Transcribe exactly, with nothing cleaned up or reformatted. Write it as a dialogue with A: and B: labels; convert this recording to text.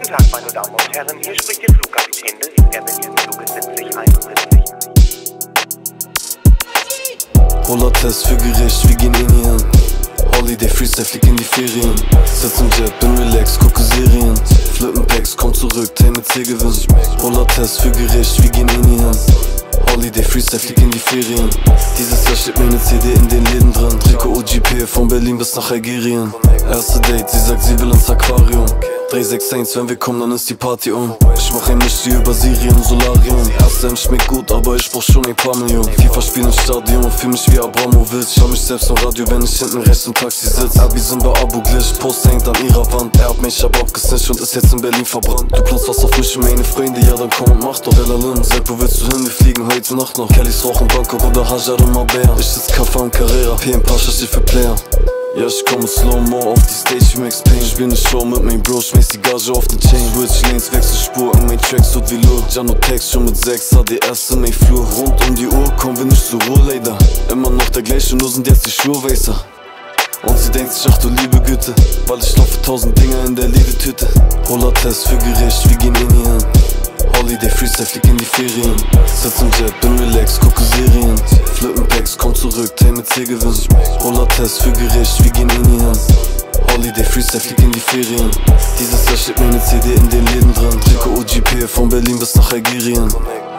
A: Tag, meine Damen und Herren, hier spricht Ihr Flugkapitän des Air Berlin Fluges siebzig einundsiebzig.
B: Roller-Test für Gericht, wir gehen in hier. Holiday Freestyle, flieg in die Ferien. Sitz im Jet, bin relaxed, gucke Serien. Flippen Packs, komm zurück, Tay mit C-Gewinn. Roller-Test für Gericht, wir gehen in hier. Holiday Freestyle, flieg in die Ferien. Dieses Jahr steht meine C D in den Läden drin. Trikot O G P von Berlin bis nach Algerien. Erste Date, sie sagt, sie will ins Aquarium. drei sechs eins, wenn wir kommen, dann ist die Party um. Ich mach ein Mischti über Syrien, Solarium. Erste M schmeckt gut, aber ich brauch schon ein paar Millionen. FIFA spielen im Stadion, fühl mich wie Abramovic. Schau mich selbst im Radio, wenn ich hinten rechts im Taxi sitz. Abi sind bei Abu Glish, Post hängt an ihrer Wand. Er hat mich aber abgesnitcht und ist jetzt in Berlin verbrannt. Du planst was auf mich und meine Freunde, ja dann komm und mach doch. Lallalin, sag, wo willst du hin, wir fliegen heute Nacht noch. Kellys rauchen Bangkok oder Hajar und Marbella. Ich sitz Kaffa und Carrera, P M Pascha steht für Player. Ja, ich komme Slow-Mo auf die Stage wie Max Payne. Ich bin ne Show mit mein Bro, schmeiß die Gage auf den Chain. Switch Lanes, Wechselspur, an mein Tracks tut wie Lur. Jano Text schon mit sechs H D S in mein Flur. Rund um die Uhr kommen wir nicht zur Ruhe, leider. Immer noch der gleiche, nur sind jetzt die Schuhe weißer. Und sie denkt sich, ach du liebe Güte, weil ich laufe tausend Dinger in der Liedetüte. Roller-Test für Gericht, wir gehen in hier. Holiday Freestyle, flieg in die Ferien. Sitz im Jet, bin relaxed, gucke Serien. Flippen Packs, komm zurück, Tay mit C-Gewinn. Roller-Test für Gericht, wir gehen in hier. Holiday Freestyle, flieg in die Ferien. Dieses Jahr steht meine C D in den Läden drin. Trikot O G P von Berlin bis nach Algerien.